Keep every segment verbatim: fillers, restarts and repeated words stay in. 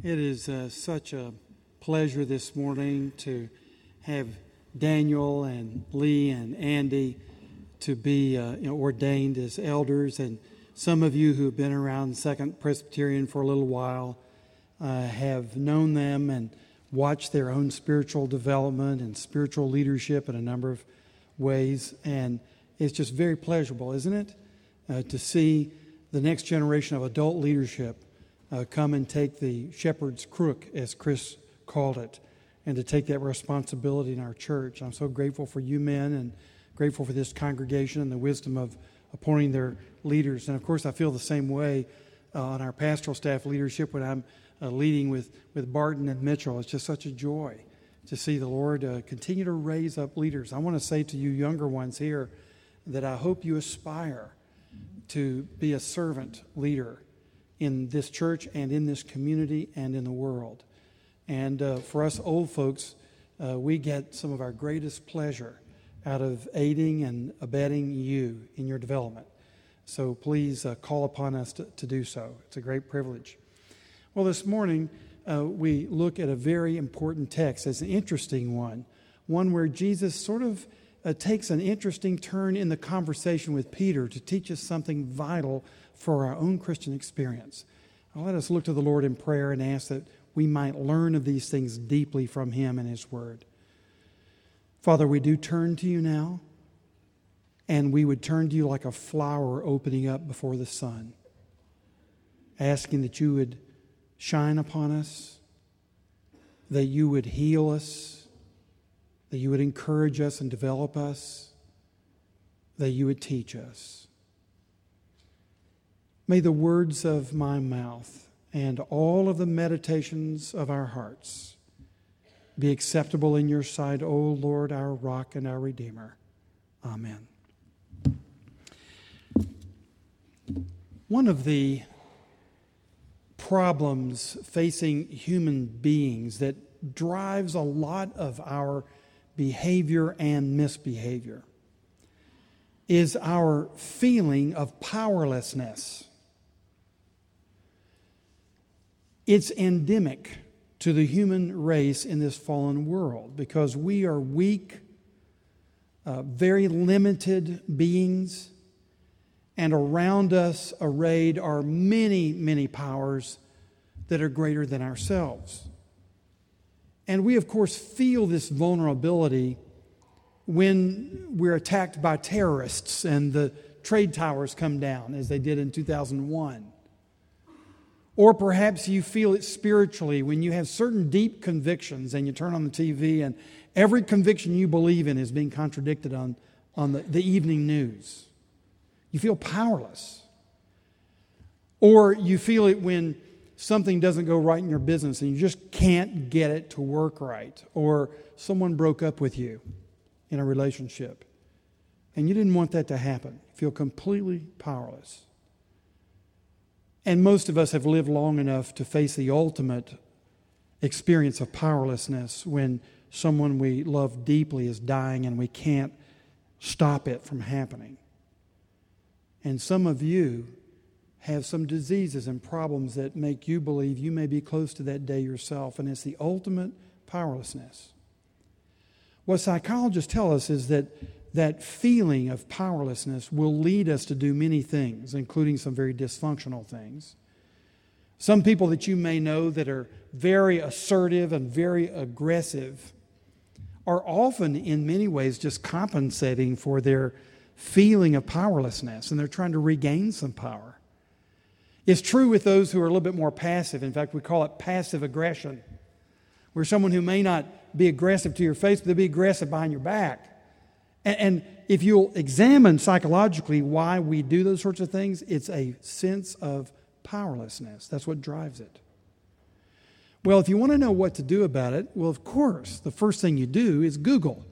It is uh, such a pleasure this morning to have Daniel and Lee and Andy to be uh, you know, ordained as elders. And some of you who have been around Second Presbyterian for a little while uh, have known them and watched their own spiritual development and spiritual leadership in a number of ways. And it's just very pleasurable, isn't it, uh, to see the next generation of adult leadership Uh, come and take the shepherd's crook, as Chris called it, and to take that responsibility in our church. I'm so grateful for you men and grateful for this congregation and the wisdom of appointing their leaders. And of course, I feel the same way uh, on our pastoral staff leadership when I'm uh, leading with, with Barton and Mitchell. It's just such a joy to see the Lord uh, continue to raise up leaders. I want to say to you younger ones here that I hope you aspire to be a servant leader in this church and in this community and in the world. And uh, for us old folks, uh, we get some of our greatest pleasure out of aiding and abetting you in your development. So please uh, call upon us to, to do so. It's a great privilege. Well, this morning uh, we look at a very important text. It's an interesting one, one where Jesus sort of uh, takes an interesting turn in the conversation with Peter to teach us something vital for our own Christian experience. Now, let us look to the Lord in prayer and ask that we might learn of these things deeply from Him and His Word. Father, we do turn to you now, and we would turn to you like a flower opening up before the sun, asking that you would shine upon us, that you would heal us, that you would encourage us and develop us, that you would teach us. May the words of my mouth and all of the meditations of our hearts be acceptable in your sight, O Lord, our rock and our Redeemer. Amen. One of the problems facing human beings that drives a lot of our behavior and misbehavior is our feeling of powerlessness. It's endemic to the human race in this fallen world because we are weak, uh, very limited beings, and around us arrayed are many, many powers that are greater than ourselves. And we, of course, feel this vulnerability when we're attacked by terrorists and the trade towers come down, as they did in two thousand one. Or perhaps you feel it spiritually when you have certain deep convictions and you turn on the T V and every conviction you believe in is being contradicted on, on the, the evening news. You feel powerless. Or you feel it when something doesn't go right in your business and you just can't get it to work right. Or someone broke up with you in a relationship and you didn't want that to happen. You feel completely powerless. And most of us have lived long enough to face the ultimate experience of powerlessness when someone we love deeply is dying and we can't stop it from happening. And some of you have some diseases and problems that make you believe you may be close to that day yourself, and it's the ultimate powerlessness. What psychologists tell us is that that feeling of powerlessness will lead us to do many things, including some very dysfunctional things. Some people that you may know that are very assertive and very aggressive are often, in many ways, just compensating for their feeling of powerlessness, and they're trying to regain some power. It's true with those who are a little bit more passive. In fact, we call it passive aggression, where someone who may not be aggressive to your face, but they'll be aggressive behind your back. And if you'll examine psychologically why we do those sorts of things, it's a sense of powerlessness. That's what drives it. Well, if you want to know what to do about it, well, of course, the first thing you do is Google.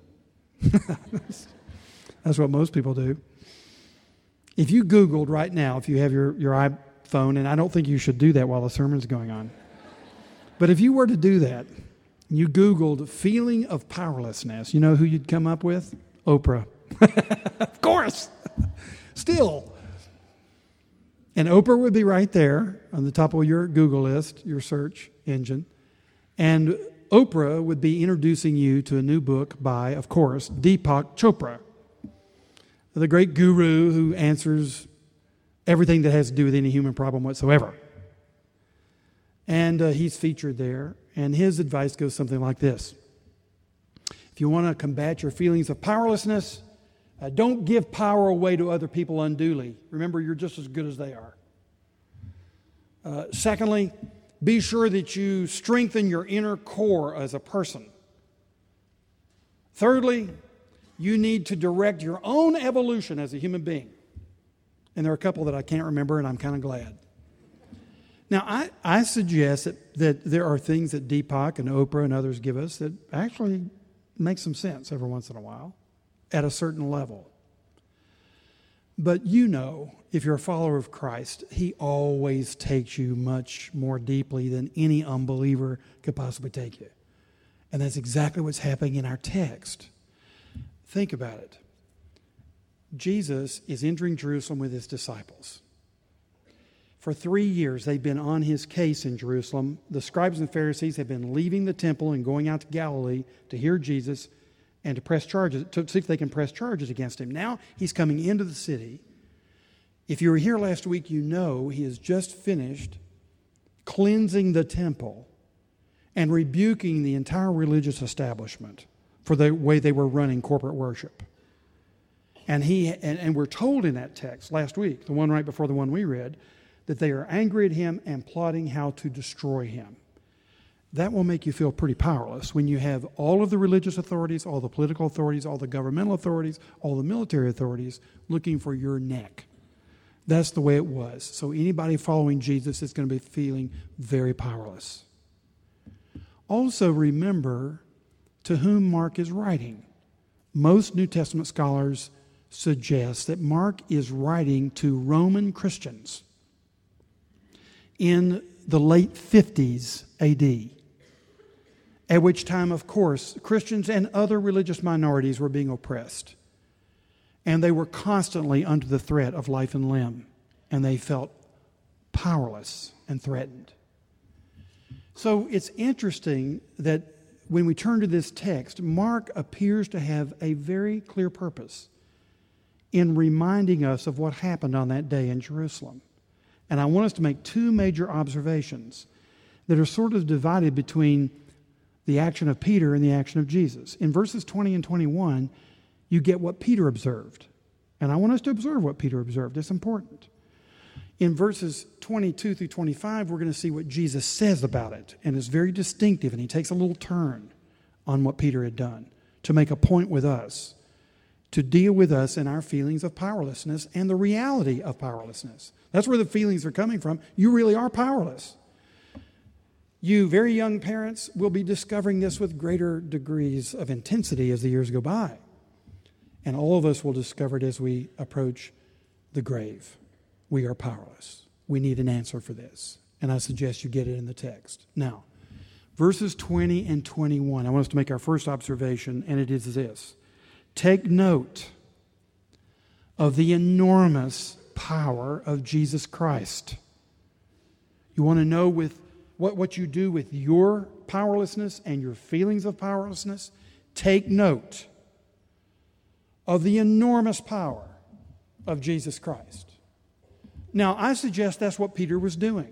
That's what most people do. If you Googled right now, if you have your, your iPhone, and I don't think you should do that while the sermon's going on, but if you were to do that, you Googled feeling of powerlessness, you know who you'd come up with? Oprah. Of course. Still. And Oprah would be right there on the top of your Google list, your search engine. And Oprah would be introducing you to a new book by, of course, Deepak Chopra, the great guru who answers everything that has to do with any human problem whatsoever. And uh, he's featured there, and his advice goes something like this. If you want to combat your feelings of powerlessness, uh, don't give power away to other people unduly. Remember, you're just as good as they are. Uh, secondly, be sure that you strengthen your inner core as a person. Thirdly, you need to direct your own evolution as a human being. And there are a couple that I can't remember, and I'm kind of glad. Now, I, I suggest that, that there are things that Deepak and Oprah and others give us that actually make some sense every once in a while at a certain level. But you know, if you're a follower of Christ, He always takes you much more deeply than any unbeliever could possibly take you. And that's exactly what's happening in our text. Think about it. Jesus is entering Jerusalem with His disciples. For three years, they've been on His case in Jerusalem. The scribes and Pharisees have been leaving the temple and going out to Galilee to hear Jesus and to press charges, to see if they can press charges against Him. Now He's coming into the city. If you were here last week, you know He has just finished cleansing the temple and rebuking the entire religious establishment for the way they were running corporate worship. And he and, and we're told in that text last week, the one right before the one we read, that they are angry at Him and plotting how to destroy Him. That will make you feel pretty powerless when you have all of the religious authorities, all the political authorities, all the governmental authorities, all the military authorities looking for your neck. That's the way it was. So anybody following Jesus is going to be feeling very powerless. Also remember to whom Mark is writing. Most New Testament scholars suggest that Mark is writing to Roman Christians in the late fifties A D, at which time, of course, Christians and other religious minorities were being oppressed. And they were constantly under the threat of life and limb, and they felt powerless and threatened. So it's interesting that when we turn to this text, Mark appears to have a very clear purpose in reminding us of what happened on that day in Jerusalem. And I want us to make two major observations that are sort of divided between the action of Peter and the action of Jesus. In verses twenty and twenty-one, you get what Peter observed. And I want us to observe what Peter observed. It's important. In verses twenty-two through twenty-five, we're going to see what Jesus says about it. And it's very distinctive, and he takes a little turn on what Peter had done to make a point with us, to deal with us in our feelings of powerlessness and the reality of powerlessness. That's where the feelings are coming from. You really are powerless. You very young parents will be discovering this with greater degrees of intensity as the years go by. And all of us will discover it as we approach the grave. We are powerless. We need an answer for this. And I suggest you get it in the text. Now, verses twenty and twenty-one, I want us to make our first observation, and it is this. Take note of the enormous power of Jesus Christ. You want to know with what, what you do with your powerlessness and your feelings of powerlessness? Take note of the enormous power of Jesus Christ. Now, I suggest that's what Peter was doing.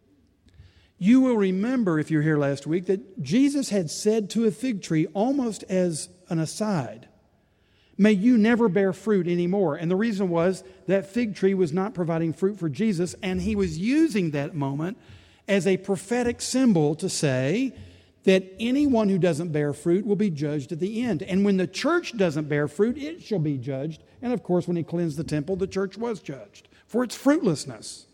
You will remember, if you were here last week, that Jesus had said to a fig tree, almost as an aside, may you never bear fruit anymore. And the reason was that fig tree was not providing fruit for Jesus, and he was using that moment as a prophetic symbol to say that anyone who doesn't bear fruit will be judged at the end. And when the church doesn't bear fruit, it shall be judged. And of course, when he cleansed the temple, the church was judged for its fruitlessness.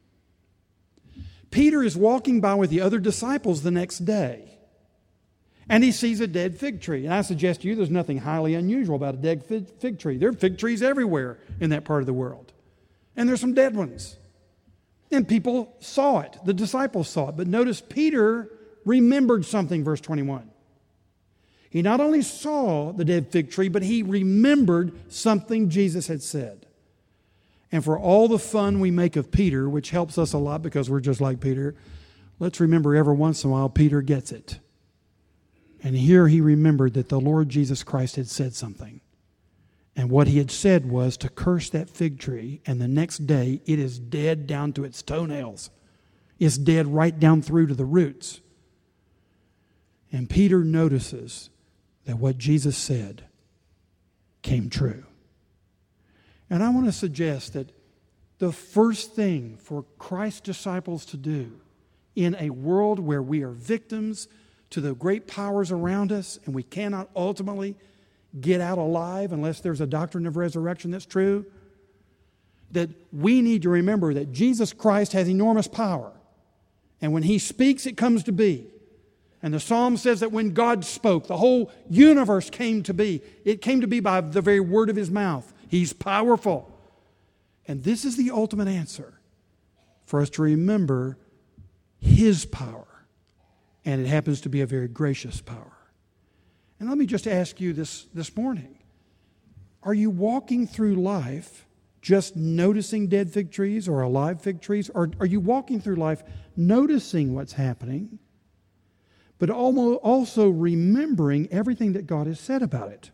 Peter is walking by with the other disciples the next day, and he sees a dead fig tree. And I suggest to you there's nothing highly unusual about a dead fig tree. There are fig trees everywhere in that part of the world. And there's some dead ones. And people saw it. The disciples saw it. But notice Peter remembered something, verse twenty-one. He not only saw the dead fig tree, but he remembered something Jesus had said. And for all the fun we make of Peter, which helps us a lot because we're just like Peter, let's remember every once in a while Peter gets it. And here he remembered that the Lord Jesus Christ had said something. And what he had said was to curse that fig tree, and the next day it is dead down to its toenails. It's dead right down through to the roots. And Peter notices that what Jesus said came true. And I want to suggest that the first thing for Christ's disciples to do in a world where we are victims to the great powers around us and we cannot ultimately get out alive unless there's a doctrine of resurrection that's true, that we need to remember that Jesus Christ has enormous power. And when He speaks, it comes to be. And the Psalm says that when God spoke, the whole universe came to be. It came to be by the very word of His mouth. He's powerful. And this is the ultimate answer for us to remember His power. And it happens to be a very gracious power. And let me just ask you this this morning. Are you walking through life just noticing dead fig trees or alive fig trees? Or are you walking through life noticing what's happening, but also remembering everything that God has said about it?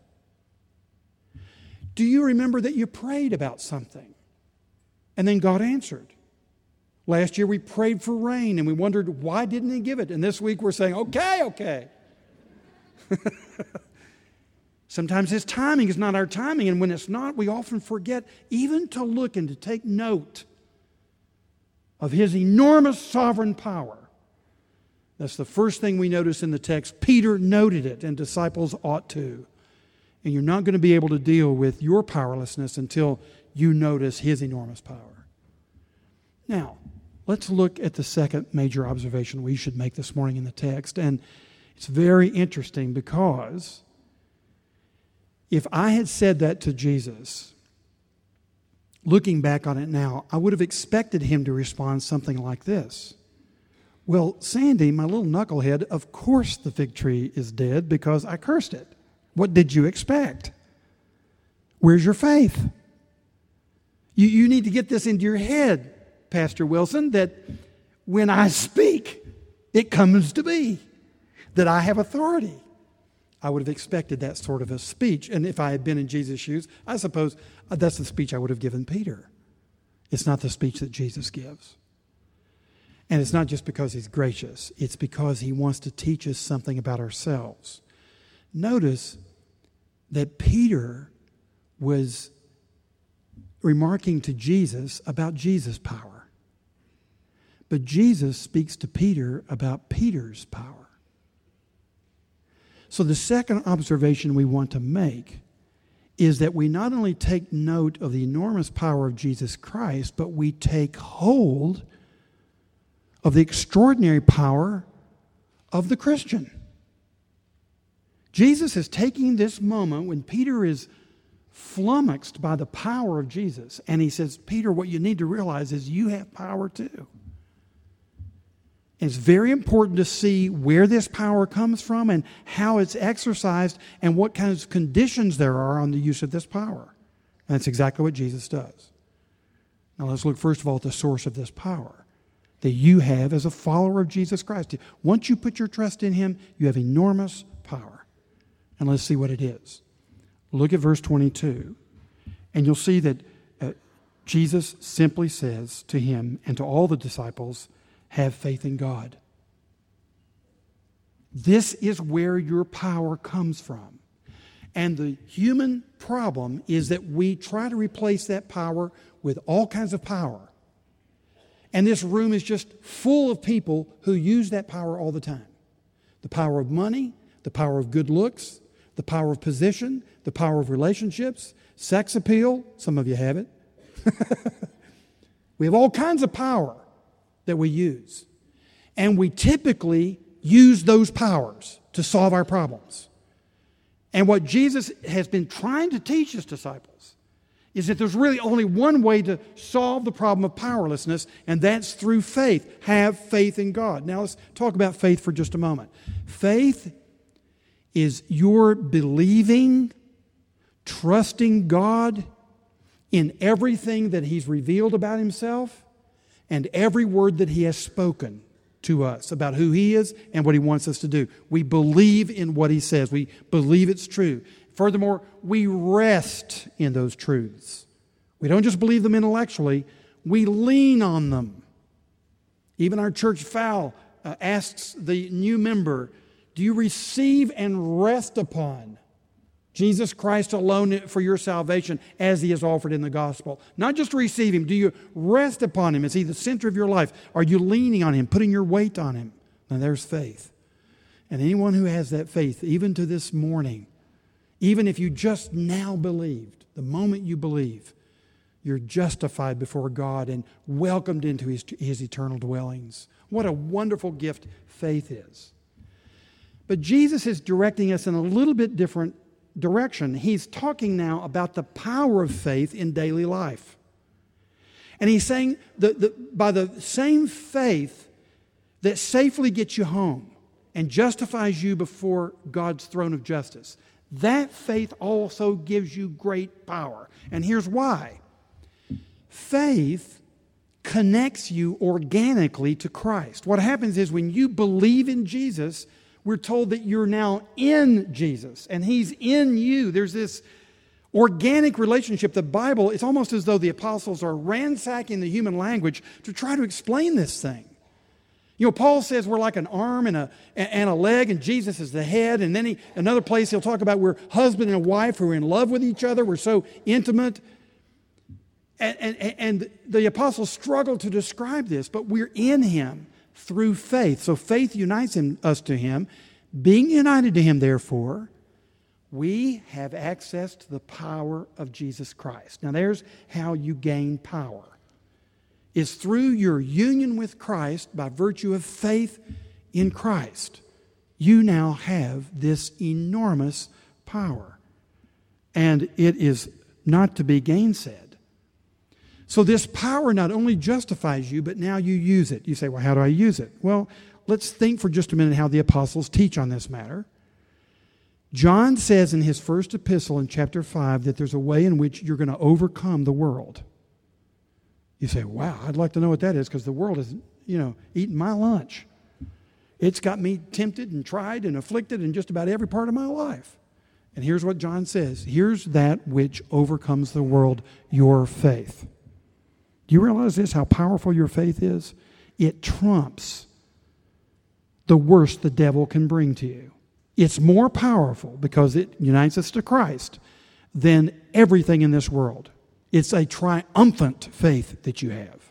Do you remember that you prayed about something and then God answered? Last year we prayed for rain and we wondered, why didn't He give it? And this week we're saying, okay, okay. Sometimes His timing is not our timing, and when it's not, we often forget even to look and to take note of His enormous sovereign power. That's the first thing we notice in the text. Peter noted it, and disciples ought to. And you're not going to be able to deal with your powerlessness until you notice His enormous power. Now, let's look at the second major observation we should make this morning in the text. And it's very interesting because if I had said that to Jesus, looking back on it now, I would have expected Him to respond something like this. Well, Sandy, my little knucklehead, of course the fig tree is dead because I cursed it. What did you expect? Where's your faith? You, you need to get this into your head, Pastor Wilson, that when I speak, it comes to be, that I have authority. I would have expected that sort of a speech. And if I had been in Jesus' shoes, I suppose that's the speech I would have given Peter. It's not the speech that Jesus gives. And it's not just because He's gracious. It's because He wants to teach us something about ourselves. Notice that Peter was remarking to Jesus about Jesus' power. But Jesus speaks to Peter about Peter's power. So the second observation we want to make is that we not only take note of the enormous power of Jesus Christ, but we take hold of the extraordinary power of the Christian. Jesus is taking this moment when Peter is flummoxed by the power of Jesus, and He says, Peter, what you need to realize is you have power too. And it's very important to see where this power comes from and how it's exercised and what kinds of conditions there are on the use of this power. And that's exactly what Jesus does. Now let's look first of all at the source of this power that you have as a follower of Jesus Christ. Once you put your trust in Him, you have enormous power. And let's see what it is. Look at verse twenty-two, and you'll see that uh, Jesus simply says to him and to all the disciples, have faith in God. This is where your power comes from. And the human problem is that we try to replace that power with all kinds of power. And this room is just full of people who use that power all the time. The power of money, the power of good looks, the power of position, the power of relationships, sex appeal. Some of you have it. We have all kinds of power that we use. And we typically use those powers to solve our problems. And what Jesus has been trying to teach His disciples is that there's really only one way to solve the problem of powerlessness, and that's through faith. Have faith in God. Now let's talk about faith for just a moment. Faith is your believing, trusting God in everything that He's revealed about Himself and every word that He has spoken to us about who He is and what He wants us to do. We believe in what He says. We believe it's true. Furthermore, we rest in those truths. We don't just believe them intellectually, we lean on them. Even our church vow uh, asks the new member, do you receive and rest upon Jesus Christ alone for your salvation as He is offered in the gospel? Not just receive Him. Do you rest upon Him? Is He the center of your life? Are you leaning on Him, putting your weight on Him? Now there's faith. And anyone who has that faith, even to this morning, even if you just now believed, the moment you believe, you're justified before God and welcomed into His, His eternal dwellings. What a wonderful gift faith is. But Jesus is directing us in a little bit different direction. He's talking now about the power of faith in daily life. And He's saying that the, by the same faith that safely gets you home and justifies you before God's throne of justice, that faith also gives you great power. And here's why. Faith connects you organically to Christ. What happens is when you believe in Jesus, we're told that you're now in Jesus and He's in you. There's this organic relationship. The Bible, it's almost as though the apostles are ransacking the human language to try to explain this thing. You know, Paul says we're like an arm and a, and a leg, and Jesus is the head. And then he, another place he'll talk about we're husband and wife who are in love with each other. We're so intimate. And, and, and the apostles struggle to describe this, but we're in Him through faith. So faith unites him, us to Him. Being united to Him, therefore, we have access to the power of Jesus Christ. Now there's how you gain power. It's through your union with Christ by virtue of faith in Christ. You now have this enormous power. And it is not to be gainsaid. So this power not only justifies you, but now you use it. You say, well, how do I use it? Well, let's think for just a minute how the apostles teach on this matter. John says in his first epistle in chapter five that there's a way in which you're going to overcome the world. You say, wow, I'd like to know what that is, because the world is, you know, eating my lunch. It's got me tempted and tried and afflicted in just about every part of my life. And here's what John says. Here's that which overcomes the world, your faith. Do you realize this, how powerful your faith is? It trumps the worst the devil can bring to you. It's more powerful because it unites us to Christ than everything in this world. It's a triumphant faith that you have.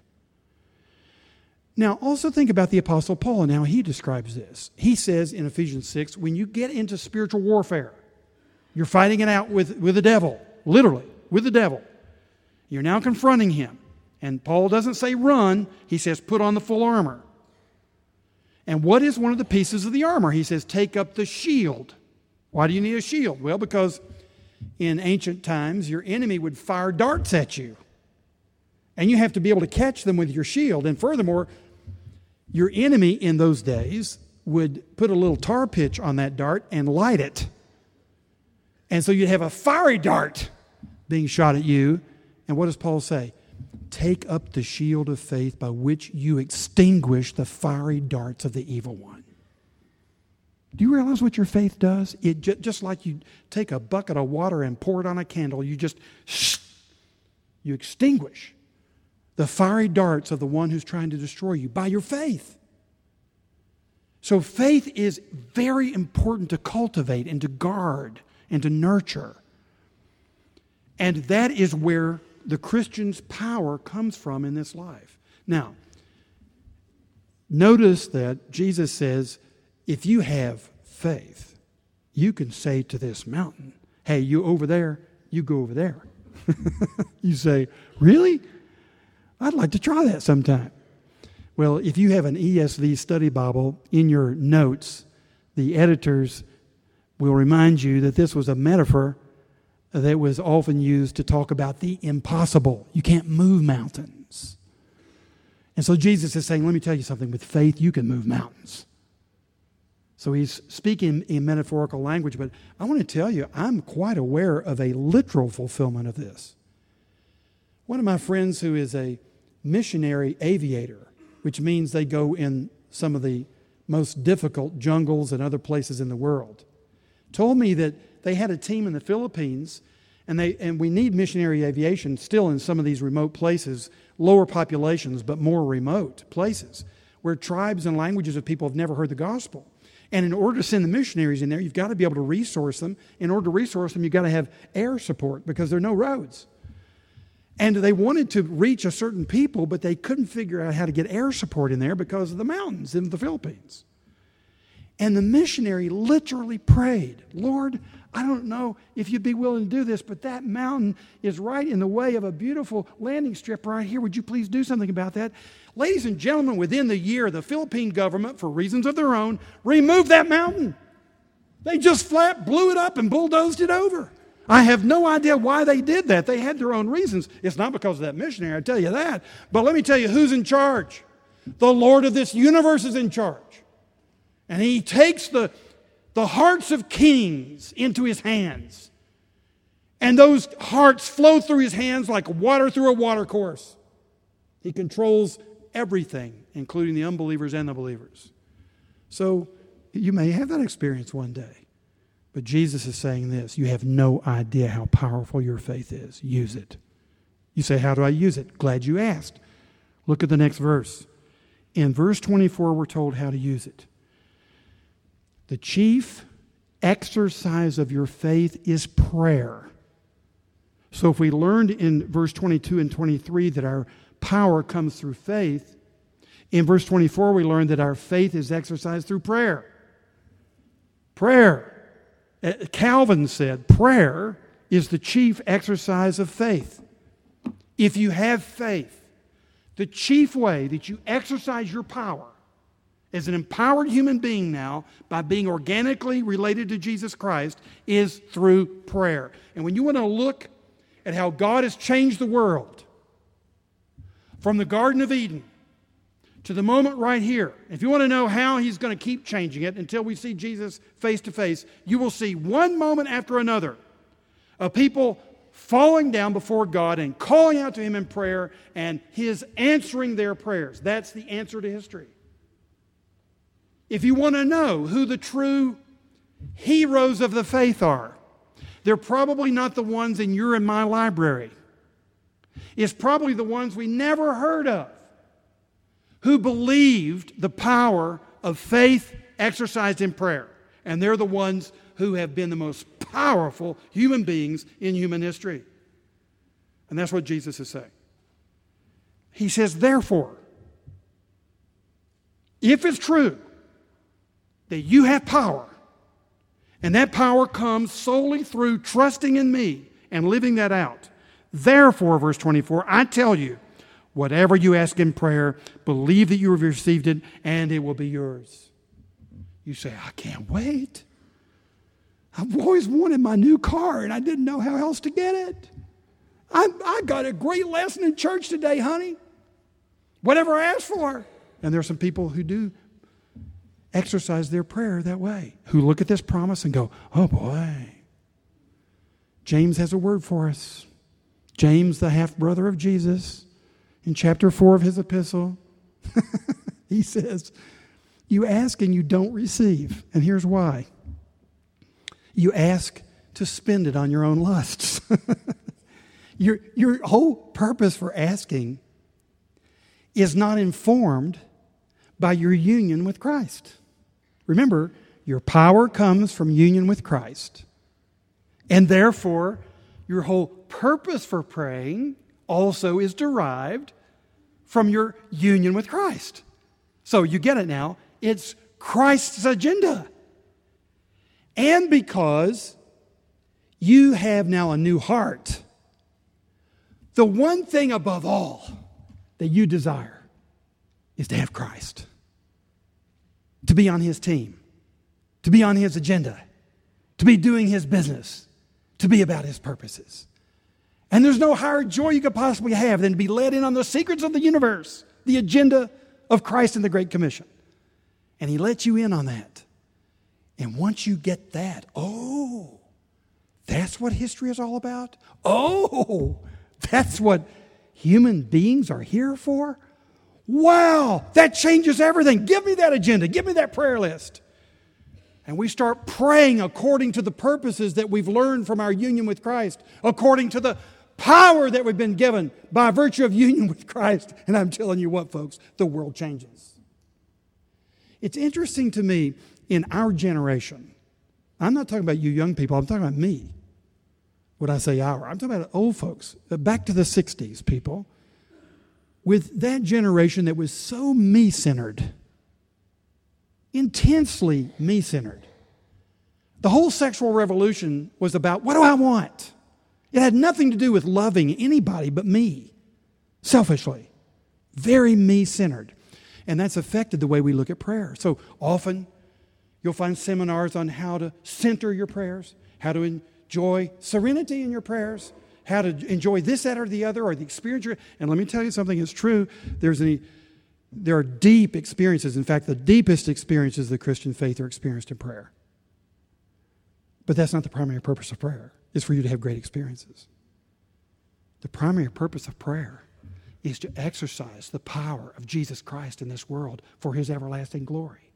Now, also think about the Apostle Paul and how he describes this. He says in Ephesians six, when you get into spiritual warfare, you're fighting it out with, with the devil, literally, with the devil. You're now confronting him. And Paul doesn't say run, he says put on the full armor. And what is one of the pieces of the armor? He says take up the shield. Why do you need a shield? Well, because in ancient times, your enemy would fire darts at you. And you have to be able to catch them with your shield. And furthermore, your enemy in those days would put a little tar pitch on that dart and light it. And so you'd have a fiery dart being shot at you. And what does Paul say? Take up the shield of faith by which you extinguish the fiery darts of the evil one. Do you realize what your faith does? It ju- just like you take a bucket of water and pour it on a candle, you just shh, you extinguish the fiery darts of the one who's trying to destroy you by your faith. So faith is very important to cultivate and to guard and to nurture. And that is where the Christian's power comes from in this life. Now, notice that Jesus says, if you have faith, you can say to this mountain, hey, you over there, you go over there. You say, really? I'd like to try that sometime. Well, if you have an E S V study Bible in your notes, the editors will remind you that this was a metaphor that was often used to talk about the impossible. You can't move mountains. And so Jesus is saying, let me tell you something, with faith you can move mountains. So he's speaking in metaphorical language, but I want to tell you, I'm quite aware of a literal fulfillment of this. One of my friends who is a missionary aviator, which means they go in some of the most difficult jungles and other places in the world, told me that they had a team in the Philippines, and they and we need missionary aviation still in some of these remote places, lower populations but more remote places, where tribes and languages of people have never heard the gospel. And in order to send the missionaries in there, you've got to be able to resource them. In order to resource them, you've got to have air support because there are no roads. And they wanted to reach a certain people, but they couldn't figure out how to get air support in there because of the mountains in the Philippines. And the missionary literally prayed, Lord, I don't know if you'd be willing to do this, but that mountain is right in the way of a beautiful landing strip right here. Would you please do something about that? Ladies and gentlemen, within the year, the Philippine government, for reasons of their own, removed that mountain. They just flat blew it up and bulldozed it over. I have no idea why they did that. They had their own reasons. It's not because of that missionary, I tell you that. But let me tell you who's in charge. The Lord of this universe is in charge. And He takes the, the hearts of kings into His hands. And those hearts flow through His hands like water through a water course. He controls everything, including the unbelievers and the believers. So you may have that experience one day. But Jesus is saying this, you have no idea how powerful your faith is. Use it. You say, how do I use it? Glad you asked. Look at the next verse. In verse twenty-four, we're told how to use it. The chief exercise of your faith is prayer. So if we learned in verse twenty-two and twenty-three that our power comes through faith, in verse twenty-four we learned that our faith is exercised through prayer. Prayer. Calvin said, prayer is the chief exercise of faith. If you have faith, the chief way that you exercise your power as an empowered human being now by being organically related to Jesus Christ is through prayer. And when you want to look at how God has changed the world from the Garden of Eden to the moment right here, if you want to know how He's going to keep changing it until we see Jesus face to face, you will see one moment after another of people falling down before God and calling out to Him in prayer and His answering their prayers. That's the answer to history. If you want to know who the true heroes of the faith are, they're probably not the ones in your and my library. It's probably the ones we never heard of, who believed the power of faith exercised in prayer. And they're the ones who have been the most powerful human beings in human history. And that's what Jesus is saying. He says, therefore, if it's true that you have power, and that power comes solely through trusting in me and living that out, therefore, verse twenty-four, I tell you, whatever you ask in prayer, believe that you have received it, and it will be yours. You say, I can't wait. I've always wanted my new car, and I didn't know how else to get it. I, I got a great lesson in church today, honey. Whatever I asked for. And there are some people who do exercise their prayer that way, who look at this promise and go, oh boy. James has a word for us. James, the half-brother of Jesus, in chapter four of his epistle, he says, you ask and you don't receive. And here's why. You ask to spend it on your own lusts. your, your whole purpose for asking is not informed by your union with Christ. Remember, your power comes from union with Christ. And therefore, your whole purpose for praying also is derived from your union with Christ. So you get it now. It's Christ's agenda. And because you have now a new heart, the one thing above all that you desire is to have Christ. To be on His team. To be on His agenda. To be doing His business. To be about His purposes. And there's no higher joy you could possibly have than to be led in on the secrets of the universe, the agenda of Christ and the Great Commission. And He lets you in on that. And once you get that, oh, that's what history is all about? Oh, that's what human beings are here for? Wow, that changes everything. Give me that agenda. Give me that prayer list. And we start praying according to the purposes that we've learned from our union with Christ, according to the power that we've been given by virtue of union with Christ. And I'm telling you what, folks, the world changes. It's interesting to me in our generation. I'm not talking about you young people. I'm talking about me. When I say our, I'm talking about old folks. Back to the sixties, people. With that generation that was so me-centered, intensely me-centered. The whole sexual revolution was about, what do I want? It had nothing to do with loving anybody but me, selfishly. Very me-centered. And that's affected the way we look at prayer. So often, you'll find seminars on how to center your prayers, how to enjoy serenity in your prayers, how to enjoy this, that, or the other, or the experience. And let me tell you something, it's true. There's any, there are deep experiences. In fact, the deepest experiences of the Christian faith are experienced in prayer. But that's not the primary purpose of prayer. It's for you to have great experiences. The primary purpose of prayer is to exercise the power of Jesus Christ in this world for His everlasting glory.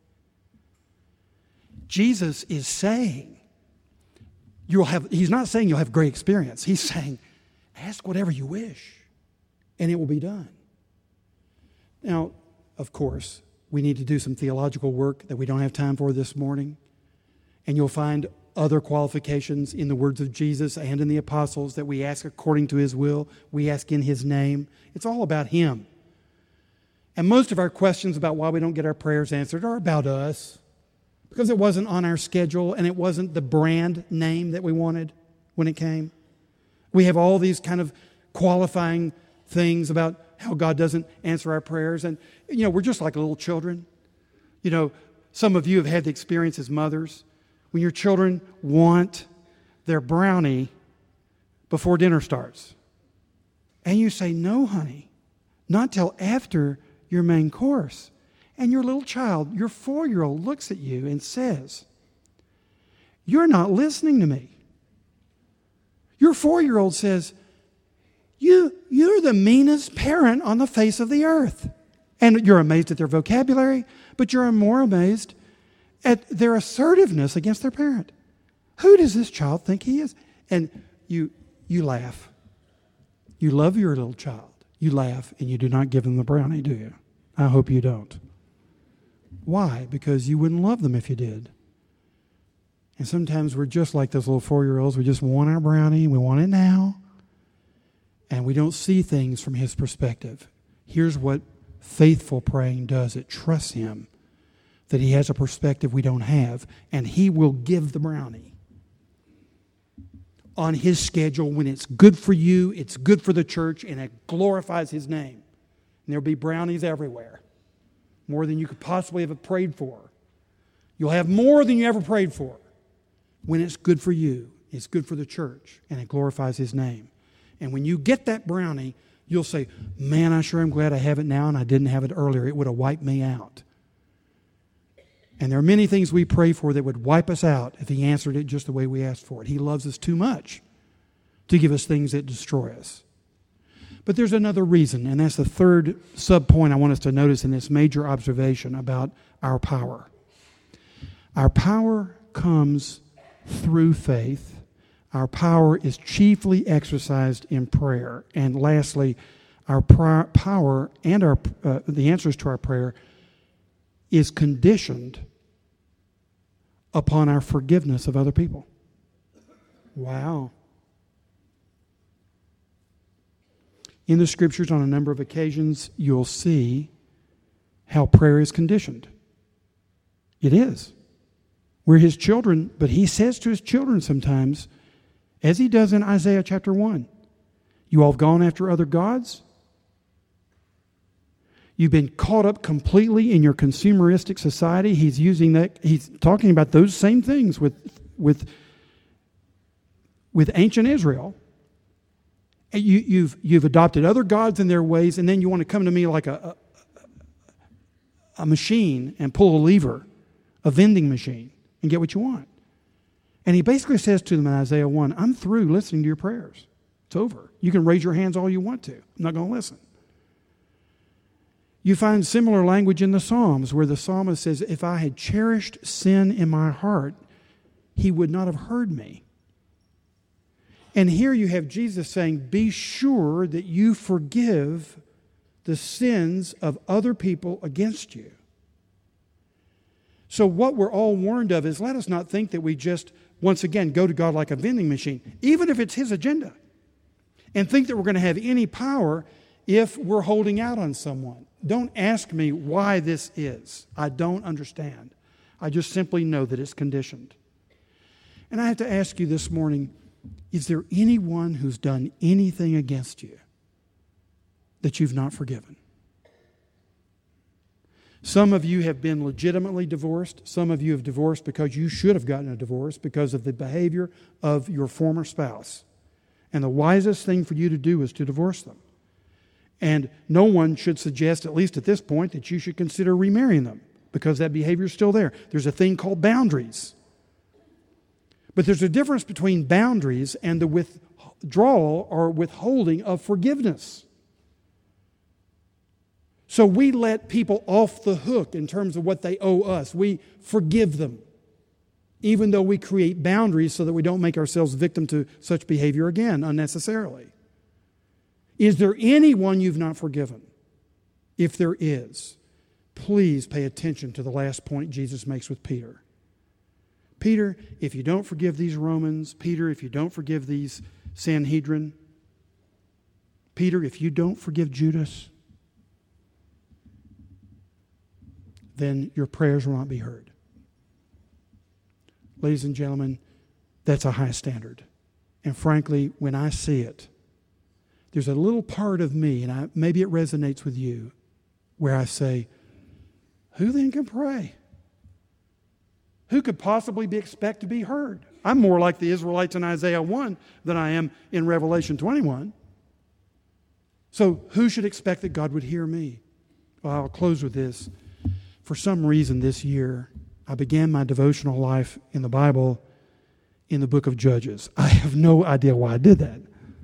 Jesus is saying, you'll have, He's not saying you'll have great experience. He's saying, ask whatever you wish, and it will be done. Now, of course, we need to do some theological work that we don't have time for this morning. And you'll find other qualifications in the words of Jesus and in the apostles that we ask according to His will. We ask in His name. It's all about Him. And most of our questions about why we don't get our prayers answered are about us. Because it wasn't on our schedule and it wasn't the brand name that we wanted when it came. We have all these kind of qualifying things about how God doesn't answer our prayers. And, you know, we're just like little children. You know, some of you have had the experience as mothers. When your children want their brownie before dinner starts. And you say, no, honey, not till after your main course. And your little child, your four-year-old, looks at you and says, you're not listening to me. Your four-year-old says, you, you're the meanest parent on the face of the earth. And you're amazed at their vocabulary, but you're more amazed at their assertiveness against their parent. Who does this child think he is? And you, you laugh. You love your little child. You laugh, and you do not give them the brownie, do you? I hope you don't. Why? Because you wouldn't love them if you did. And sometimes we're just like those little four-year-olds. We just want our brownie. We want it now. And we don't see things from His perspective. Here's what faithful praying does. It trusts Him that He has a perspective we don't have. And He will give the brownie on His schedule when it's good for you, it's good for the church, and it glorifies His name. And there'll be brownies everywhere. More than you could possibly have prayed for. You'll have more than you ever prayed for. When it's good for you, it's good for the church, and it glorifies His name. And when you get that brownie, you'll say, man, I sure am glad I have it now and I didn't have it earlier. It would have wiped me out. And there are many things we pray for that would wipe us out if He answered it just the way we asked for it. He loves us too much to give us things that destroy us. But there's another reason, and that's the third sub-point I want us to notice in this major observation about our power. Our power comes through faith. Our power is chiefly exercised in prayer. And lastly, our pra- power and our uh, the answers to our prayer is conditioned upon our forgiveness of other people. Wow. In the Scriptures, on a number of occasions, you'll see how prayer is conditioned. It is. We're His children, but He says to His children sometimes, as He does in Isaiah chapter one, you all have gone after other gods. You've been caught up completely in your consumeristic society. He's using that. He's talking about those same things with, with, with ancient Israel. You, you've, you've adopted other gods and their ways, and then you want to come to me like a, a, a machine and pull a lever, a vending machine, and get what you want. And He basically says to them in Isaiah one, I'm through listening to your prayers. It's over. You can raise your hands all you want to. I'm not going to listen. You find similar language in the Psalms where the psalmist says, if I had cherished sin in my heart, he would not have heard me. And here you have Jesus saying, be sure that you forgive the sins of other people against you. So what we're all warned of is, let us not think that we just, once again, go to God like a vending machine, even if it's His agenda, and think that we're going to have any power if we're holding out on someone. Don't ask me why this is. I don't understand. I just simply know that it's conditioned. And I have to ask you this morning, is there anyone who's done anything against you that you've not forgiven? Some of you have been legitimately divorced. Some of you have divorced because you should have gotten a divorce because of the behavior of your former spouse. And the wisest thing for you to do is to divorce them. And no one should suggest, at least at this point, that you should consider remarrying them because that behavior is still there. There's a thing called boundaries. But there's a difference between boundaries and the withdrawal or withholding of forgiveness. So we let people off the hook in terms of what they owe us. We forgive them, even though we create boundaries so that we don't make ourselves victim to such behavior again unnecessarily. Is there anyone you've not forgiven? If there is, please pay attention to the last point Jesus makes with Peter. Peter, if you don't forgive these Romans, Peter, if you don't forgive these Sanhedrin, Peter, if you don't forgive Judas, then your prayers will not be heard. Ladies and gentlemen, that's a high standard. And frankly, when I see it, there's a little part of me, and I, maybe it resonates with you, where I say, who then can pray? Who could possibly be expected to be heard? I'm more like the Israelites in Isaiah one than I am in Revelation twenty-one. So who should expect that God would hear me? Well, I'll close with this. For some reason this year, I began my devotional life in the Bible in the book of Judges. I have no idea why I did that.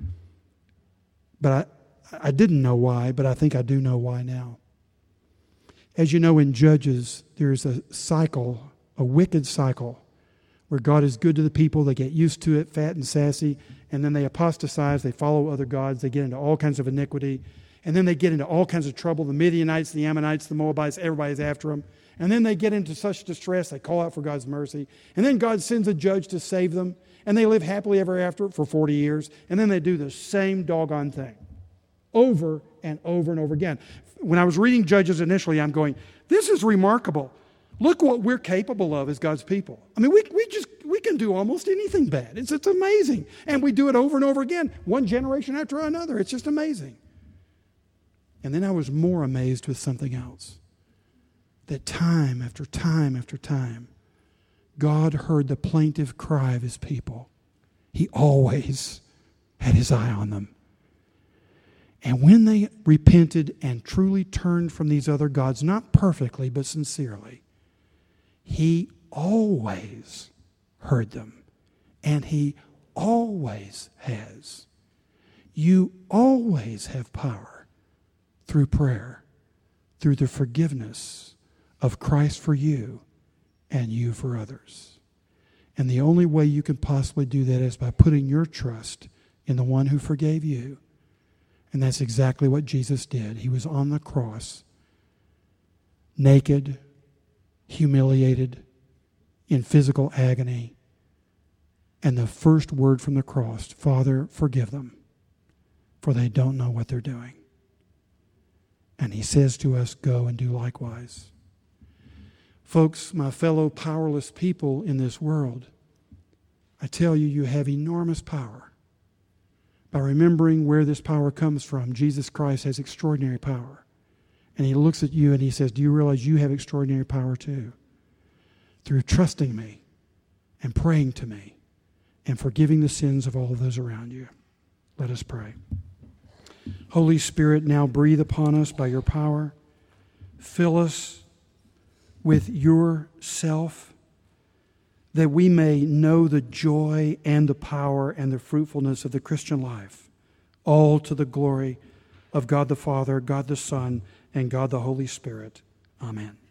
But I, I didn't know why, but I think I do know why now. As you know, in Judges, there's a cycle, a wicked cycle, where God is good to the people. They get used to it, fat and sassy, and then they apostatize, they follow other gods, they get into all kinds of iniquity, and then they get into all kinds of trouble. The Midianites, the Ammonites, the Moabites, everybody's after them. And then they get into such distress, they call out for God's mercy. And then God sends a judge to save them, and they live happily ever after for forty years, and then they do the same doggone thing over and over and over again. When I was reading Judges initially, I'm going, this is remarkable. Look what we're capable of as God's people. I mean, we we just we can do almost anything bad. It's it's amazing. And we do it over and over again, one generation after another. It's just amazing. And then I was more amazed with something else. That time after time after time, God heard the plaintive cry of His people. He always had His eye on them. And when they repented and truly turned from these other gods, not perfectly, but sincerely, He always heard them. And He always has. You always have power through prayer, through the forgiveness of Christ for you and you for others. And the only way you can possibly do that is by putting your trust in the one who forgave you. And that's exactly what Jesus did. He was on the cross, naked, humiliated, in physical agony. And the first word from the cross, Father, forgive them, for they don't know what they're doing. And He says to us, go and do likewise. Folks, my fellow powerless people in this world, I tell you, you have enormous power. By remembering where this power comes from, Jesus Christ has extraordinary power. And He looks at you and He says, do you realize you have extraordinary power too? Through trusting me and praying to me and forgiving the sins of all of those around you. Let us pray. Holy Spirit, now breathe upon us by your power. Fill us with yourself, that we may know the joy and the power and the fruitfulness of the Christian life, all to the glory of God the Father, God the Son, and God the Holy Spirit. Amen.